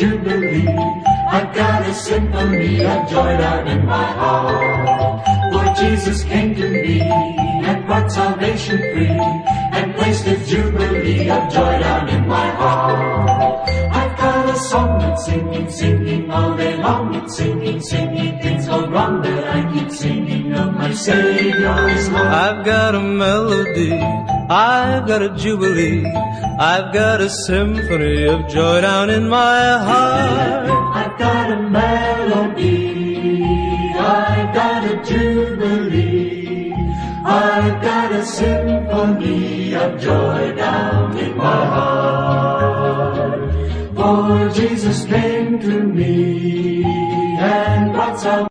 jubilee. I've got a symphony of joy down in my heart. For Jesus came to me and brought salvation free, and placed a jubilee of joy down in my heart. I've got a song that's singing, singing all day long. It's singing, singing, things go wrong, but I keep singing of my Savior is Lord. I've got a melody, I've got a jubilee, I've got a symphony of joy down in my heart. I've got a melody, I've got a jubilee, I've got a symphony of joy down in my heart. For Jesus came to me and brought salvation.